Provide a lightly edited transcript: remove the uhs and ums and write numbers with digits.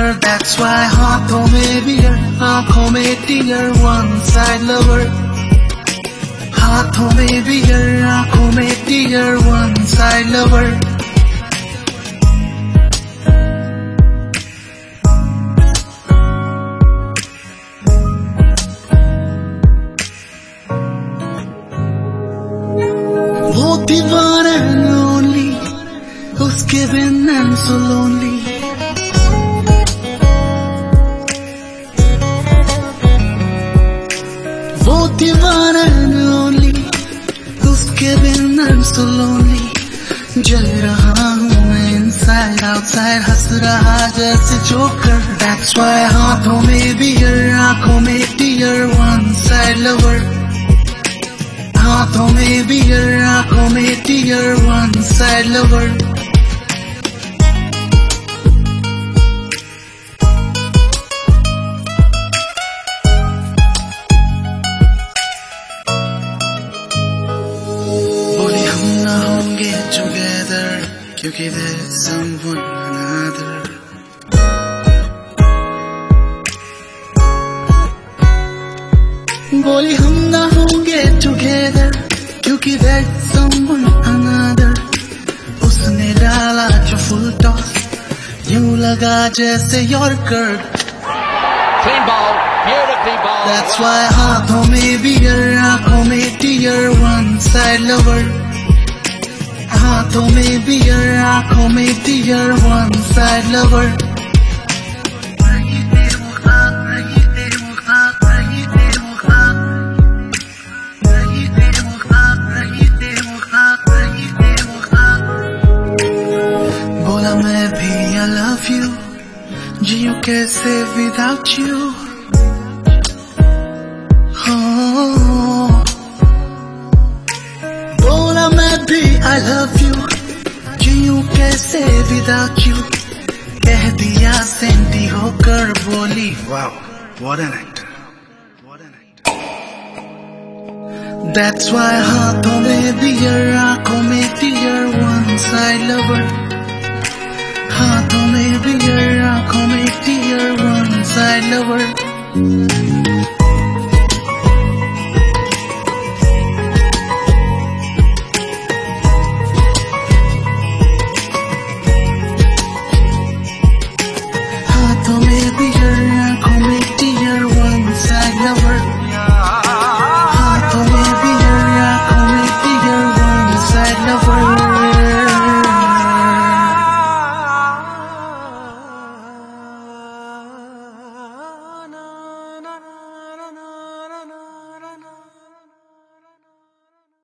That's why हाथों में beer, आंखों में टीयर, one side lover. हाथों में बियर, आंखों में टीयर, one side lover. वो दीवाना lonely, उसके बिन I'm so lonely. वो दीवाना lonely, उसके बिन I'm so lonely. जल रहा हूँ मैं inside outside, हंस रहा जैसे जोकर. That's why हाथों में बियर, आंखों में टीयर, one side lover. हाथों में बियर, आंखों में टीयर, one side lover. बोले हम ना होंगे together क्योंकि there's someone another. बोले हम ना होंगे together क्योंकि there's someone another. उसने डाला जो full toss, यूं लगा जैसे Yorker. Clean ball, beautifully bowled. That's why हाथों में बियर, आंखों में टीयर, one side lover. हाथों में बियर, आंखों में टीयर, one side lover. बोला मैं भी I love you, जियूं कैसे without you. बोला मैं भी I love you, जियूं कैसे without you. कह दिया सेंटी होकर बोली wow, what an actor, what an actor. That's why हाथों में बियर, आंखों में टीयर, one side lover. हाथों में बियर, आंखों में टीयर, one side lover.